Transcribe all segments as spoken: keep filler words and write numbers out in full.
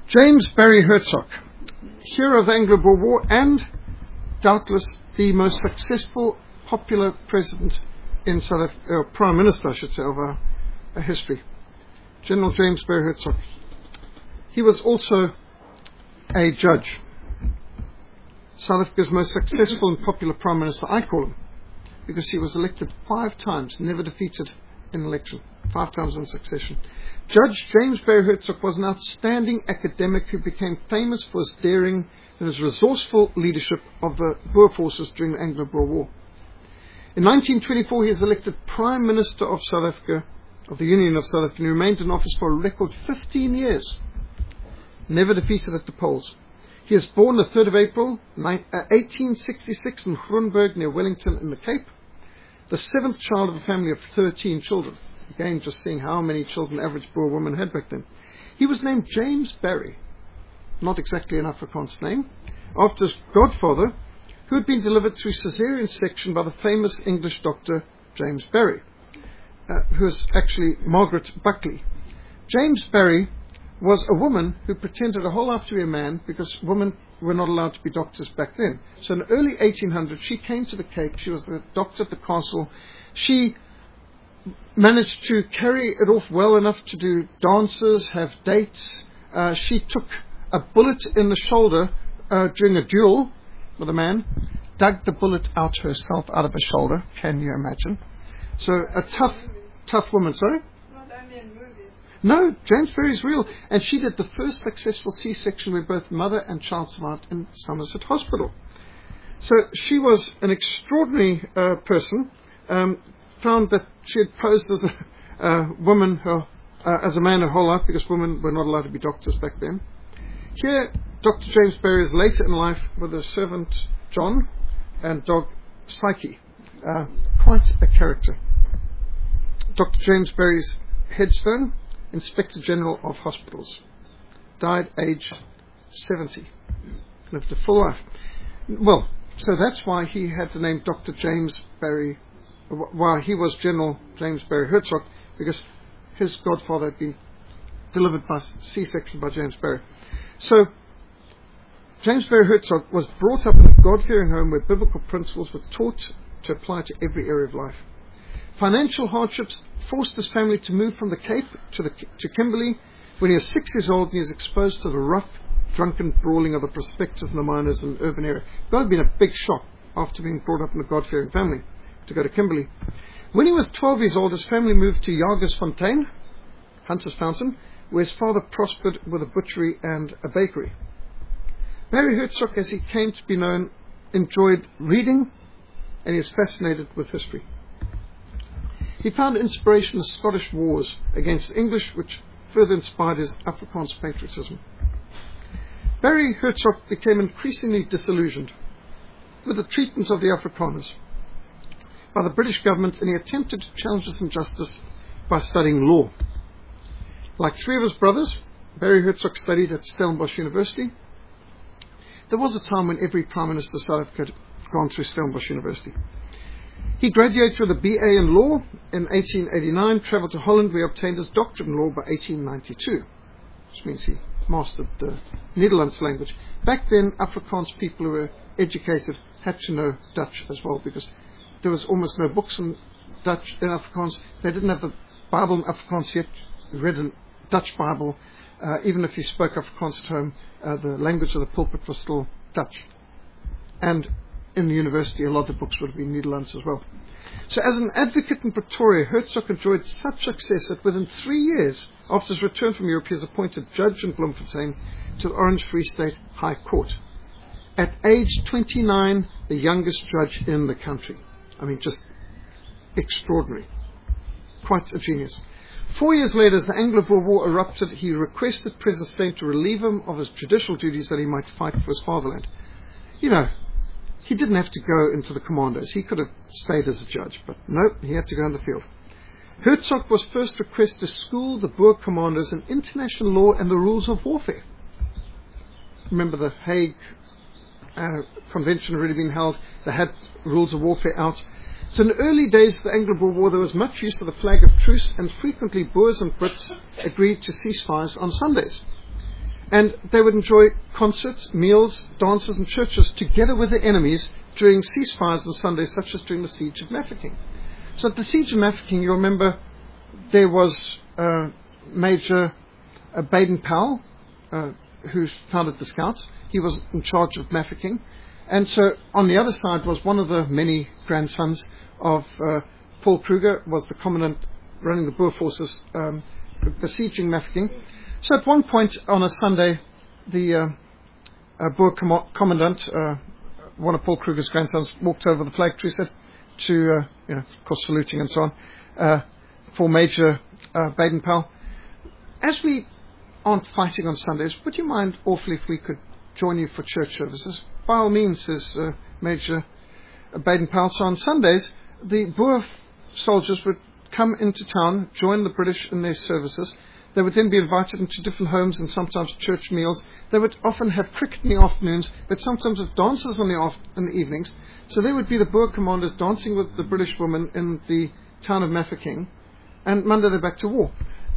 James Barry Hertzog, hero of the Anglo-Boer War and doubtless the most successful popular president in South Africa, or Prime Minister, I should say, of our, our history. General James Barry Hertzog. He was also a judge. South Africa's most successful and popular Prime Minister, I call him, because he was elected five times, never defeated in election, five times in succession. Judge James Barry Hertzog was an outstanding academic who became famous for his daring and his resourceful leadership of the Boer forces during the Anglo-Boer War. In nineteen twenty-four, he is elected Prime Minister of South Africa, of the Union of South Africa, and he remained in office for a record fifteen years, never defeated at the polls. He is born the third of April, eighteen sixty-six in Groenberg near Wellington in the Cape, the seventh child of a family of thirteen children. Again, just seeing how many children average Boer woman had back then. He was named James Barry, not exactly an Afrikaans name, after his godfather, who had been delivered through caesarean section by the famous English doctor James Barry, uh, who was actually Margaret Buckley. James Barry was a woman who pretended a whole life to be a man because women were not allowed to be doctors back then. So in the early eighteen hundreds, she came to the Cape. She was the doctor at the castle. She managed to carry it off well enough to do dances, have dates. Uh, she took a bullet in the shoulder uh, during a duel with a man, dug the bullet out herself out of her shoulder. Can you imagine? So a tough, tough woman. Sorry? No, James Barry is real. And she did the first successful C-section where both mother and child survived in Somerset Hospital. So she was an extraordinary uh, person. Um, found that she had posed as a uh, woman, her, uh, as a man her whole life, because women were not allowed to be doctors back then. Here, Doctor James Barry is later in life with her servant John and dog Psyche. Uh, quite a character. Doctor James Barry's headstone, Inspector General of Hospitals. Died aged seventy. Lived a full life. Well, so that's why he had the name Doctor James Barry, why he was General James Barry Hertzog, because his godfather had been delivered by C-section by James Barry. So, James Barry Hertzog was brought up in a God-fearing home where biblical principles were taught to apply to every area of life. Financial hardships forced his family to move from the Cape to, the, to Kimberley when he was six years old, and he was exposed to the rough, drunken brawling of the prospectors and the miners in the urban area. That would have been a big shock after being brought up in a God-fearing family to go to Kimberley. When he was twelve years old, his family moved to Jagersfontein, Hunter's Fountain, where his father prospered with a butchery and a bakery. Barry Hertzog, as he came to be known, enjoyed reading, and he is fascinated with history. He found inspiration in the Scottish wars against the English, which further inspired his Afrikaans patriotism. Barry Hertzog became increasingly disillusioned with the treatment of the Afrikaners by the British government, and he attempted to challenge this injustice by studying law. Like three of his brothers, Barry Hertzog studied at Stellenbosch University. There was a time when every Prime Minister of South Africa had gone through Stellenbosch University. He graduated with a B A in law in eighteen eighty-nine, travelled to Holland where he obtained his doctorate in law by eighteen ninety-two, which means he mastered the Netherlands language. Back then, Afrikaans people who were educated had to know Dutch as well, because there was almost no books in Dutch in Afrikaans. They didn't have the Bible in Afrikaans yet. You read a Dutch Bible. Uh, even if you spoke Afrikaans at home, uh, the language of the pulpit was still Dutch. And in the university, a lot of the books would have been Netherlands as well. So as an advocate in Pretoria, Hertzog enjoyed such success that within three years after his return from Europe, he was appointed judge in Bloemfontein to the Orange Free State High Court. At age twenty-nine, the youngest judge in the country. I mean, just extraordinary. Quite a genius. Four years later, as the Anglo-Boer War erupted, he requested President Steyn to relieve him of his judicial duties that he might fight for his fatherland. You know, he didn't have to go into the commandos. He could have stayed as a judge, but no, he had to go in the field. Hertzog was first requested to school the Boer commandos in international law and the rules of warfare. Remember, the Hague uh, Convention had already been held. They had rules of warfare out. So in the early days of the Anglo-Boer War, there was much use of the flag of truce, and frequently Boers and Brits agreed to ceasefires on Sundays. And they would enjoy concerts, meals, dances and churches together with their enemies during ceasefires on Sundays, such as during the Siege of Mafeking. So at the Siege of Mafeking, you remember, there was uh, Major uh, Baden-Powell, uh, who founded the Scouts. He was in charge of Mafeking. And so on the other side was one of the many grandsons of uh, Paul Kruger, was the commandant running the Boer forces um, besieging Mafeking. So at one point on a Sunday, the uh, uh, Boer com- commandant, uh, one of Paul Kruger's grandsons, walked over the flag tree, said to, uh, you know, of course saluting and so on, uh, for Major uh, Baden-Powell, as we aren't fighting on Sundays, would you mind awfully if we could join you for church services? By all means, says uh, Major Baden-Powell. So on Sundays, the Boer soldiers would come into town, join the British in their services. They would then be invited into different homes and sometimes church meals. They would often have cricket in the afternoons, but sometimes have dances in the, after- in the evenings. So there would be the Boer commanders dancing with the British women in the town of Mafeking, and Monday they're back to war.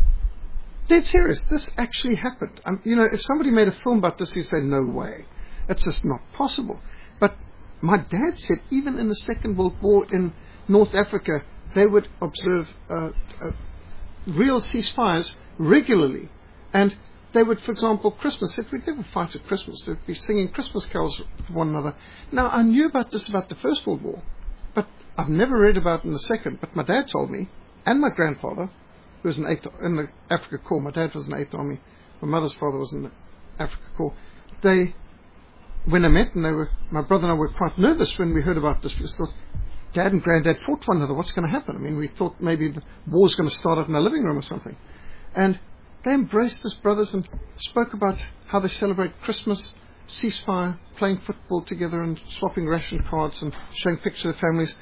Dead serious. This actually happened. Um, you know, if somebody made a film about this, you'd say, no way. It's just not possible. But my dad said even in the Second World War in North Africa, they would observe uh, uh, real ceasefires regularly. And they would, for example, Christmas, if we'd ever fight at Christmas, they'd be singing Christmas carols with one another. Now, I knew about this about the First World War, but I've never read about it in the Second. But my dad told me, and my grandfather, who was in, eighth, in the Africa Corps, my dad was in the Eighth Army, my mother's father was in the Africa Corps, they, when I met, and they were, my brother and I were quite nervous when we heard about this, because we thought, Dad and Granddad fought one another, what's going to happen? I mean, we thought maybe the war's going to start up in the living room or something. And they embraced us brothers and spoke about how they celebrate Christmas, ceasefire, playing football together and swapping ration cards and showing pictures of families.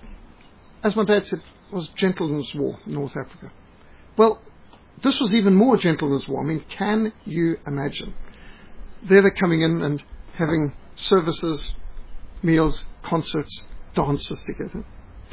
As my dad said, it was gentleman's war in North Africa. Well, this was even more gentleman's war. I mean, can you imagine? There they're coming in and having services, meals, concerts, dances together.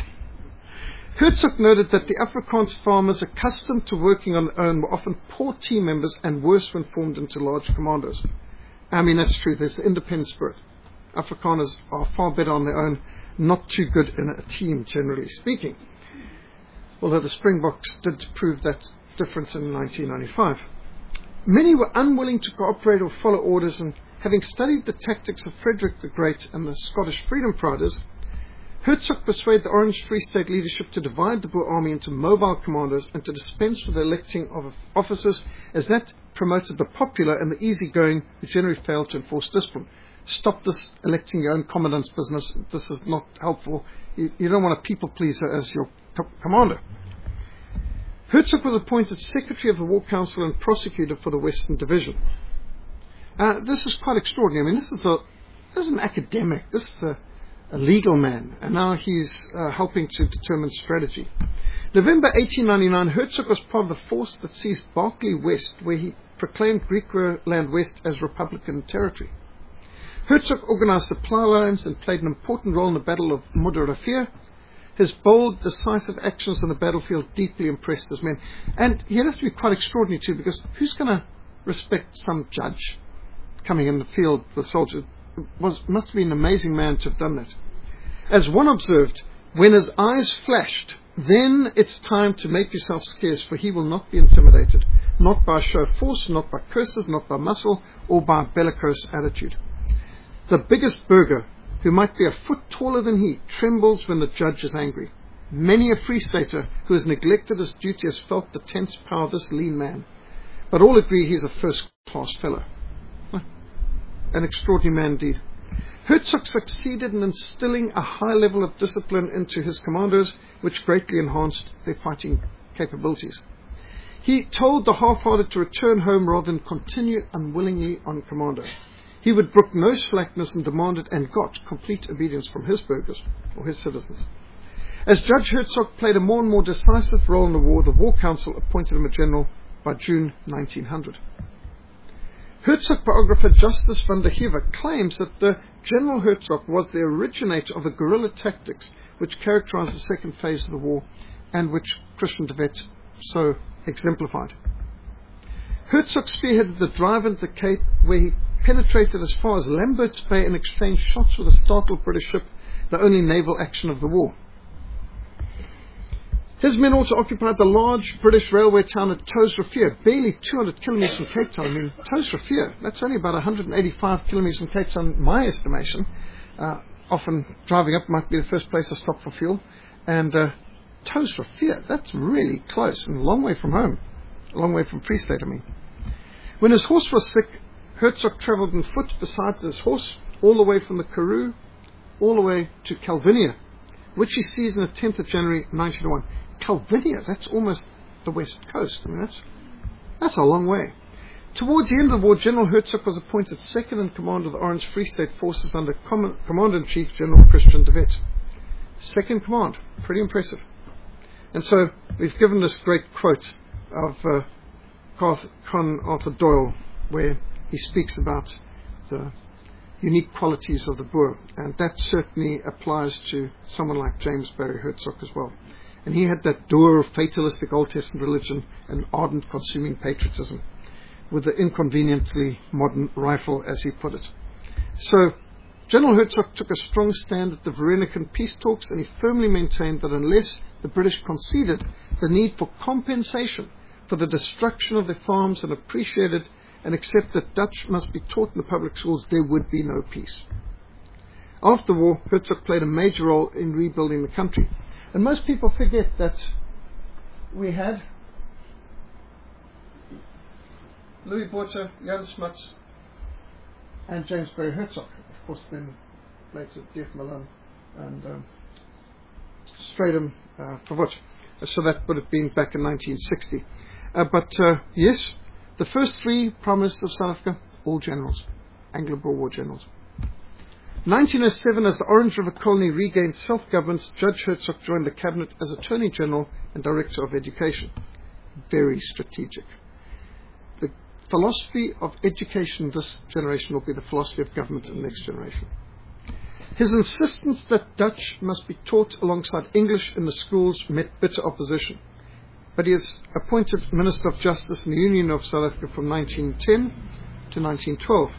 Herzog noted that the Afrikaans farmers accustomed to working on their own were often poor team members and worse when formed into large commandos. I mean, that's true. There's the independent spirit. Afrikaners are far better on their own, not too good in a team, generally speaking. Although the Springboks did prove that difference in nineteen ninety-five. Many were unwilling to cooperate or follow orders, and having studied the tactics of Frederick the Great and the Scottish Freedom Fighters, Herzog persuaded the Orange Free State leadership to divide the Boer army into mobile commandos and to dispense with the electing of officers, as that promoted the popular and the easygoing who generally failed to enforce discipline. Stop this electing your own commandant's business. This is not helpful. You, you don't want a people pleaser as your co- commander. Herzog was appointed Secretary of the War Council and prosecutor for the Western Division. Uh, this is quite extraordinary. I mean, this is a this is an academic. This is a a legal man, and now he's uh, helping to determine strategy. November eighteen ninety-nine, Herzog was part of the force that seized Berkeley West, where he proclaimed Griqualand West as Republican territory. Herzog organized supply lines and played an important role in the Battle of Modderrivier. His bold, decisive actions on the battlefield deeply impressed his men. And he'd have to be quite extraordinary too, because who's going to respect some judge coming in the field with soldiers? Was, must have been an amazing man to have done that. As one observed, when his eyes flashed, then it's time to make yourself scarce, for he will not be intimidated, not by show of force, not by curses, not by muscle, or by a bellicose attitude. The biggest burgher, who might be a foot taller than he, trembles when the judge is angry. Many a Free Stater who has neglected his duty has felt the tense power of this lean man. But all agree he's a first-class fellow. An extraordinary man indeed. Herzog succeeded in instilling a high level of discipline into his commandos, which greatly enhanced their fighting capabilities. He told the half-hearted to return home rather than continue unwillingly on commando. He would brook no slackness and demanded and got complete obedience from his burghers, or his citizens. As Judge Herzog played a more and more decisive role in the war, the War Council appointed him a general by June nineteen hundred. Herzog biographer Justus van der Heever claims that the General Herzog was the originator of the guerrilla tactics which characterized the second phase of the war and which Christian de Wet so exemplified. Herzog spearheaded the drive into the Cape, where he penetrated as far as Lambert's Bay and exchanged shots with a startled British ship, the only naval action of the war. His men also occupied the large British railway town of Toes Rivier, barely two hundred kilometres from Cape Town. I mean, Toes Rivier, that's only about one hundred eighty-five kilometres from Cape Town, in my estimation. Uh, often driving up might be the first place to stop for fuel. And uh, Toes Rivier, that's really close and a long way from home. A long way from Free State, I mean. When his horse was sick, Herzog travelled on foot besides his horse, all the way from the Karoo, all the way to Calvinia, which he sees on the tenth of January nineteen oh one. Calvinia, that's almost the west coast. I mean, that's, that's a long way. Towards the end of the war, General Herzog was appointed second in command of the Orange Free State forces under Com- Commander-in-Chief General Christian de Wet. Second command, pretty impressive. And so we've given this great quote of uh, Con Arthur Doyle, where he speaks about the unique qualities of the Boer, and that certainly applies to someone like James Barry Herzog as well. And he had that dour, fatalistic Old Testament religion and ardent, consuming patriotism, with the inconveniently modern rifle, as he put it. So General Herzog took a strong stand at the Verenican peace talks, and he firmly maintained that unless the British conceded the need for compensation for the destruction of their farms and appreciated and accept that Dutch must be taught in the public schools, there would be no peace. After the war, Herzog played a major role in rebuilding the country. And most people forget that we had Louis Botha, Jan Smuts, and James Barry Herzog. Of course, then later D F Malone and um, Stratum uh, Verwoerd. So that would have been back in nineteen sixty. Uh, but uh, yes, the first three Prime Ministers of South Africa, all generals, Anglo-Boer War generals. nineteen oh seven, as the Orange River Colony regained self-governance, Judge Herzog joined the cabinet as Attorney General and Director of Education. Very strategic. The philosophy of education in this generation will be the philosophy of government in the next generation. His insistence that Dutch must be taught alongside English in the schools met bitter opposition. But he is appointed Minister of Justice in the Union of South Africa from nineteen ten to nineteen twelve.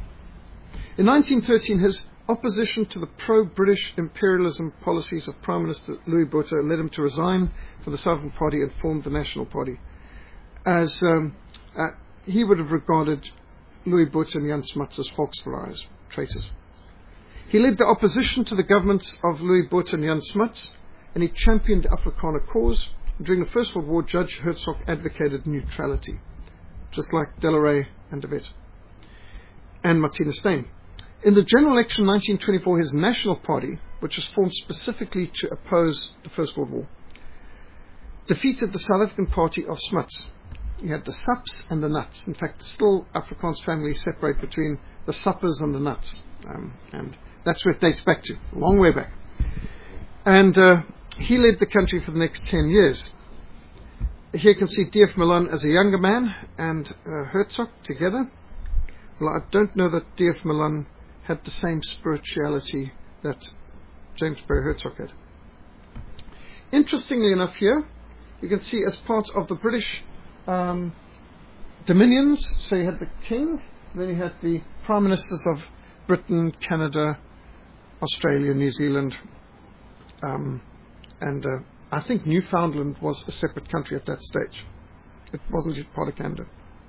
In nineteen thirteen, his opposition to the pro-British imperialism policies of Prime Minister Louis Botha led him to resign from the Southern Party and form the National Party, as um, uh, he would have regarded Louis Botha and Jan Smuts as Volksverraaiers, traitors. He led the opposition to the governments of Louis Botha and Jan Smuts, and he championed the Afrikaner cause. During the First World War, Judge Herzog advocated neutrality, just like Delarey and de Wet, and Martina Steyn. In the general election in nineteen twenty-four, his National Party, which was formed specifically to oppose the First World War, defeated the South African Party of Smuts. You had the Saps and the Nuts. In fact, still Afrikaans families separate between the Suppers and the Nuts. Um, and that's where it dates back to, a long way back. And uh, he led the country for the next ten years. Here you can see D F Malone as a younger man and uh, Herzog together. Well, I don't know that D F Malone had the same spirituality that James Barry Herzog had. Interestingly enough here, you can see as part of the British um, dominions, so you had the King, then you had the Prime Ministers of Britain, Canada, Australia, New Zealand, um, and uh, I think Newfoundland was a separate country at that stage. It wasn't yet part of Canada.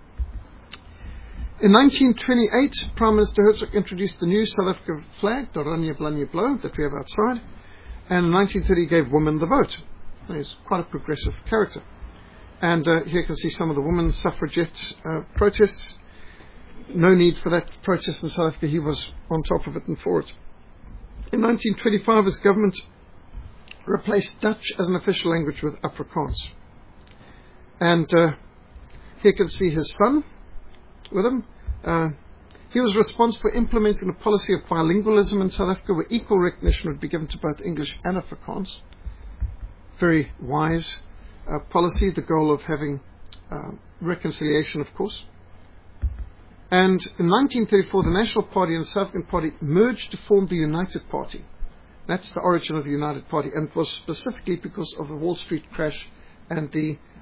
In nineteen twenty-eight, Prime Minister Herzog introduced the new South African flag, the Oranje Blanje Blauw, that we have outside, and in nineteen thirty gave women the vote. He's quite a progressive character. And uh, here you can see some of the women's suffragette uh, protests. No need for that protest in South Africa. He was on top of it and for it. In nineteen twenty-five, his government replaced Dutch as an official language with Afrikaans. And uh, here you can see his son with him. Uh, he was responsible for implementing a policy of bilingualism in South Africa, where equal recognition would be given to both English and Afrikaans. Very wise uh, policy, the goal of having uh, reconciliation, of course. And in nineteen thirty-four, the National Party and the South African Party merged to form the United Party. That's the origin of the United Party, and it was specifically because of the Wall Street crash and the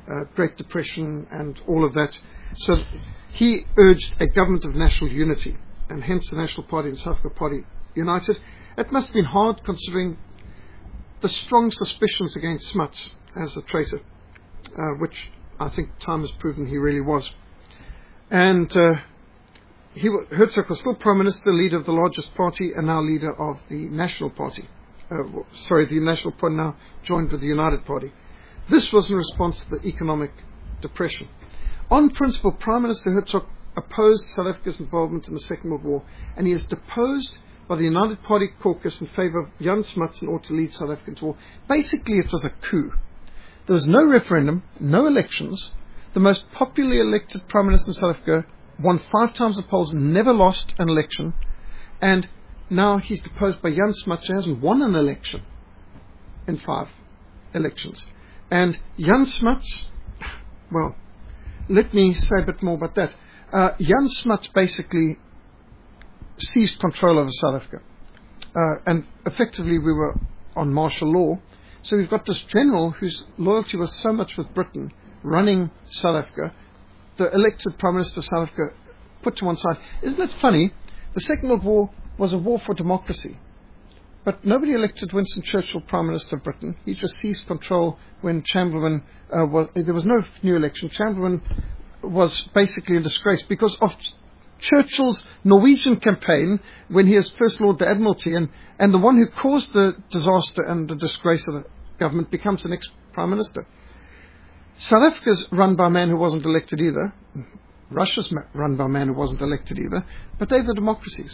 uh, Great Depression and all of that. So he urged a government of national unity, and hence the National Party and South Africa Party united. It must have been hard considering the strong suspicions against Smuts as a traitor, uh, which I think time has proven he really was. And uh, he, Hertzog was still Prime Minister, leader of the largest party, and now leader of the National Party. Uh, sorry, the National Party now joined with the United Party. This was in response to the economic depression. On principle, Prime Minister Hertzog opposed South Africa's involvement in the Second World War, and he is deposed by the United Party caucus in favour of Jan Smuts in order to lead South Africa into war. Basically, it was a coup. There was no referendum, no elections. The most popularly elected Prime Minister in South Africa won five times the polls, never lost an election, and now he's deposed by Jan Smuts, who hasn't won an election in five elections. And Jan Smuts, well, let me say a bit more about that. Uh, Jan Smuts basically seized control over South Africa. Uh, and effectively we were on martial law. So we've got this general whose loyalty was so much with Britain running South Africa, the elected Prime Minister of South Africa put to one side. Isn't it funny? The Second World War was a war for democracy. But nobody elected Winston Churchill Prime Minister of Britain. He just seized control when Chamberlain, uh, was, there was no new election. Chamberlain was basically in disgrace because of Churchill's Norwegian campaign when he is First Lord of the Admiralty, and, and the one who caused the disaster and the disgrace of the government becomes the next Prime Minister. South Africa's run by a man who wasn't elected either. Russia's run by a man who wasn't elected either. But they're the democracies.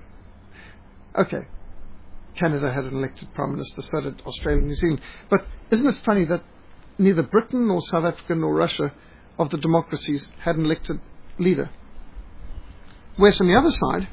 Okay. Canada had an elected Prime Minister, so did Australia and New Zealand. But isn't it funny that neither Britain nor South Africa nor Russia of the democracies had an elected leader? Whereas on the other side,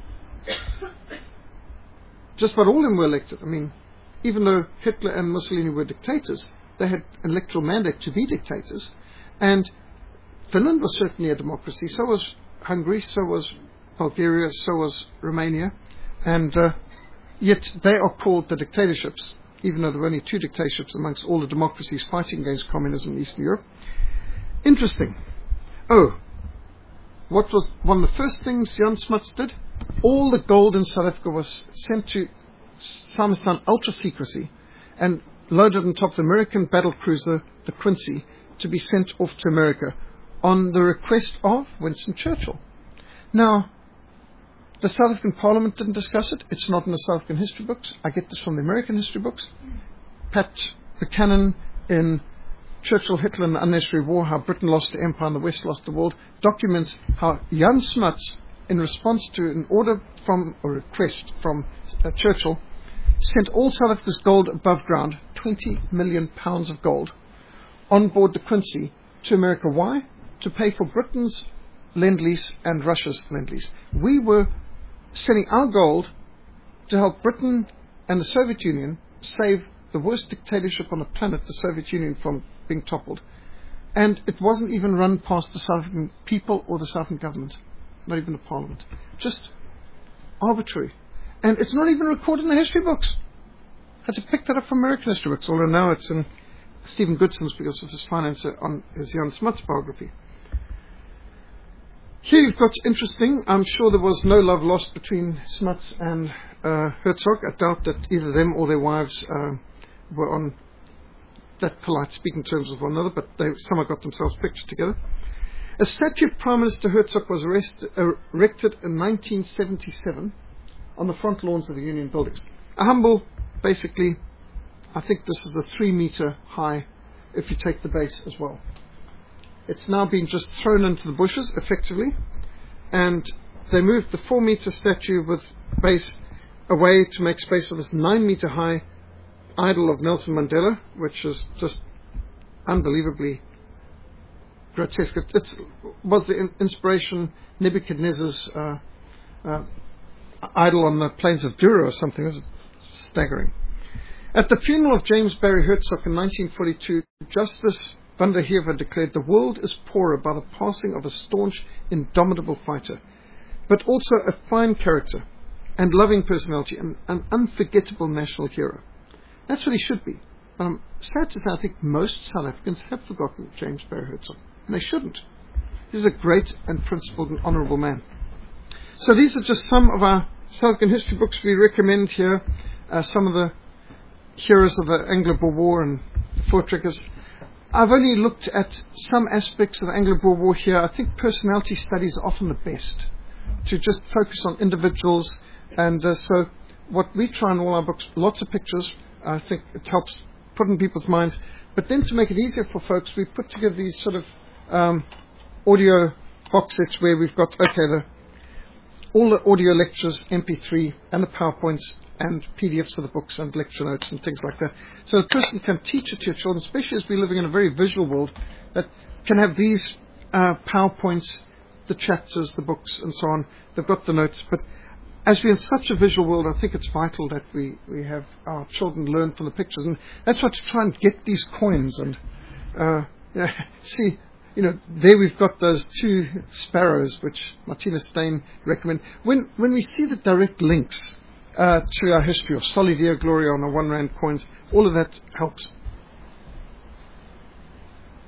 just about all of them were elected. I mean, even though Hitler and Mussolini were dictators, they had an electoral mandate to be dictators. And Finland was certainly a democracy. So was Hungary, so was Bulgaria, so was Romania. And uh, yet they are called the dictatorships, even though there were only two dictatorships amongst all the democracies fighting against communism in Eastern Europe. Interesting. Oh, what was one of the first things Jan Smuts did? All the gold in South Africa was sent to Simonstown ultra secrecy and loaded on top of the American battle cruiser, the Quincy, to be sent off to America on the request of Winston Churchill. Now, the South African Parliament didn't discuss it. It's not in the South African history books. I get this from the American history books. Pat Buchanan in Churchill, Hitler and the Unnecessary War, How Britain Lost the Empire and the West Lost the World, documents how Jan Smuts, in response to an order from, or request from uh, Churchill, sent all South Africa's gold above ground, twenty million pounds of gold, on board the Quincy to America. Why? To pay for Britain's Lend-Lease and Russia's Lend-Lease. We were selling our gold to help Britain and the Soviet Union save the worst dictatorship on the planet, the Soviet Union, from being toppled. And it wasn't even run past the South African people or the South African government, not even the Parliament. Just arbitrary. And it's not even recorded in the history books. I had to pick that up from American history books, although now it's in Stephen Goodson's because of his financer on his Jan Smuts biography. Here you've got interesting. I'm sure there was no love lost between Smuts and uh, Hertzog. I doubt that either them or their wives uh, were on that polite speaking terms with one another, but they somehow got themselves pictured together. A statue of Prime Minister Hertzog was arrested, uh, erected in nineteen seventy-seven on the front lawns of the Union buildings. A humble, basically, I think this is a three metre high if you take the base as well. It's now been just thrown into the bushes, effectively, and they moved the four metre statue with base away to make space for this nine metre high idol of Nelson Mandela, which is just unbelievably grotesque. It it's, was the in- inspiration Nebuchadnezzar's uh, uh, idol on the plains of Dura or something. This is staggering. At the funeral of James Barry Hertzog in nineteen forty-two, Justice Van der Heever declared, "The world is poorer by the passing of a staunch, indomitable fighter, but also a fine character and loving personality and an unforgettable national hero." That's what he should be. Um, sad to say, I think most South Africans have forgotten James Barry Hertzog, and they shouldn't. He's a great and principled and honourable man. So these are just some of our South African history books we recommend here. Uh, some of the heroes of the Anglo-Boer War and the Voortrekkers. I've only looked at some aspects of the Anglo-Boer War here. I think personality studies are often the best, to just focus on individuals. And uh, so what we try in all our books, lots of pictures. I think it helps put in people's minds. But then to make it easier for folks, we put together these sort of um, audio box sets where we've got, okay, the, all the audio lectures, M P three, and the PowerPoints, and P D Fs of the books and lecture notes and things like that. So a person can teach it to your children, especially as we're living in a very visual world, that can have these uh, PowerPoints, the chapters, the books, and so on. They've got the notes. But as we're in such a visual world, I think it's vital that we, we have our children learn from the pictures. And that's why to try and get these coins and uh, yeah, see, you know, there we've got those two sparrows, which Martina Steyn recommend. When, when we see the direct links Uh, to our history of Soli Deo Gloria on the one rand coins, all of that helps.